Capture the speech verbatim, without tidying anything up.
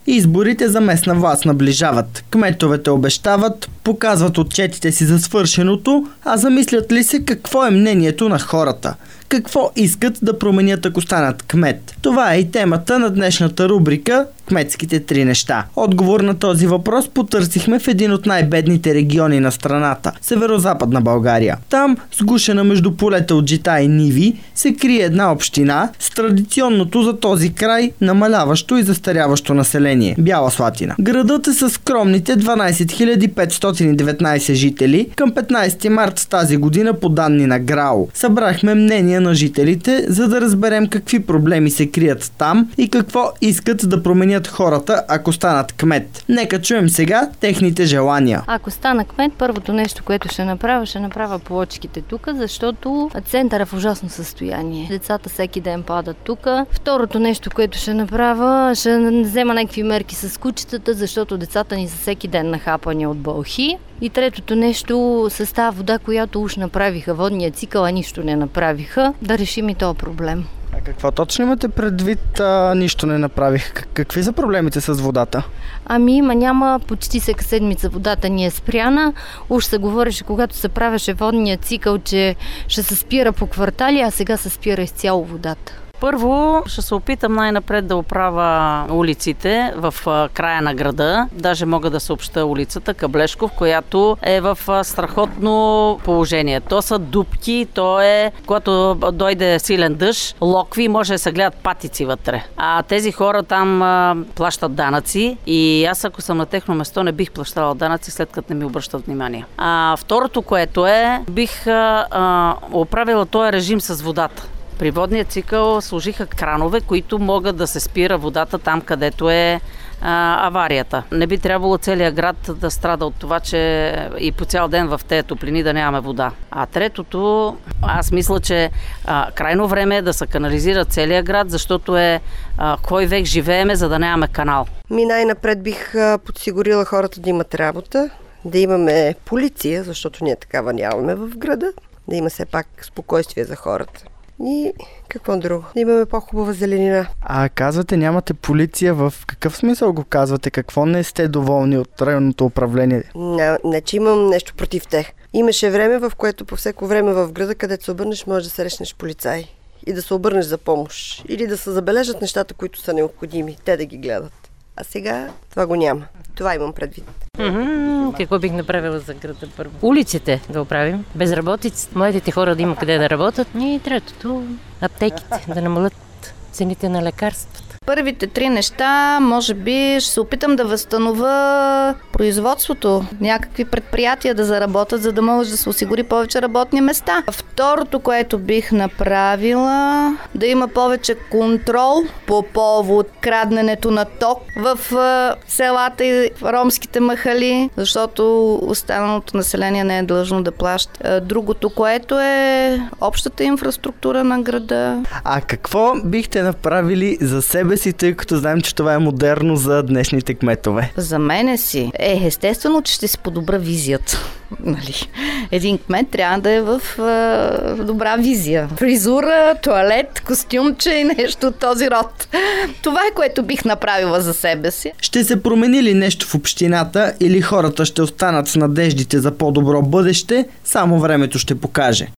Изборите за местна власт наближават. Кметовете обещават, показват отчетите си за свършеното, а замислят ли се какво е мнението на хората? Какво искат да променят, ако станат кмет? Това е и темата на днешната рубрика «Кметските три неща». Отговор на този въпрос потърсихме в един от най-бедните региони на страната – Северозападна България. Там, сгушена между полета от жита и ниви, се крие една община с традиционното за този край намаляващо и застаряващо население – Бяла Слатина. Градът е с скромните дванайсет хиляди петстотин и деветнайсет жители към петнайсети март тази година по данни на ГРАО. Събрахме мнение на жителите, за да разберем какви проблеми се крият там и какво искат да променят хората, ако станат кмет. Нека чуем сега техните желания. Ако стана кмет, първото нещо, което ще направя, ще направя плочките тук, защото център е в ужасно състояние. Децата всеки ден падат тук. Второто нещо, което ще направя, ще взема някакви мерки с кучетата, защото децата ни са всеки ден нахапани от бълхи. И третото нещо, с тази вода, която уж направиха водния цикъл, а нищо не направиха, да решим и този проблем. А какво точно имате предвид, а, нищо не направих? Какви са проблемите с водата? Ами има, няма, почти всяка седмица водата ни е спряна. Уж се говореше, когато се правеше водния цикъл, че ще се спира по квартали, а сега се спира изцяло водата. Първо ще се опитам най-напред да оправя улиците в края на града. Даже мога да съобща улицата Каблешков, която е в страхотно положение. То са дупки, то е, когато дойде силен дъжд, локви, може да се гледат патици вътре. А тези хора там а, плащат данъци и аз, ако съм на техно место, не бих плащала данъци, след като не ми обръщат внимание. А второто, което е, бих а, а, оправила този режим с водата. При водния цикъл служиха кранове, които могат да се спира водата там, където е а, аварията. Не би трябвало целият град да страда от това, че и по цял ден в тези топлини да нямаме вода. А третото, аз мисля, че а, крайно време е да се канализира целият град, защото е а, кой век живееме, за да нямаме канал. Ми най-напред бих а, подсигурила хората да имат работа, да имаме полиция, защото ние такава нямаме в града, да има все пак спокойствие за хората. И какво друго? Да имаме по-хубава зеленина. А казвате, нямате полиция, в какъв смисъл го казвате? Какво не сте доволни от районното управление? Не, не че имам нещо против тях. Имаше време, в което по всяко време в града, където се обърнеш, можеш да срещнеш полицай и да се обърнеш за помощ. Или да се забележат нещата, които са необходими, те да ги гледат. А сега това го няма. Това имам предвид. Mm-hmm. Какво бих направила за града първо? Улиците да оправим. Безработица. Младите хора да има къде да работят. И третото, аптеките да намалят цените на лекарствата. Първите три неща, може би, ще се опитам да възстановя производството, някакви предприятия да заработят, за да може да се осигури повече работни места. Второто, което бих направила, да има повече контрол по повод крадненето на ток в селата и в ромските махали, защото останалото население не е длъжно да плаща. Другото, което е общата инфраструктура на града. А какво бихте направили за себе си, тъй като знаем, че това е модерно за днешните кметове? За мене си е естествено, че ще си подобра визията. Нали? Един кмет трябва да е в, в добра визия. Фризура, туалет, костюмче и нещо от този род. Това е, което бих направила за себе си. Ще се промени ли нещо в общината или хората ще останат с надеждите за по-добро бъдеще? Само времето ще покаже.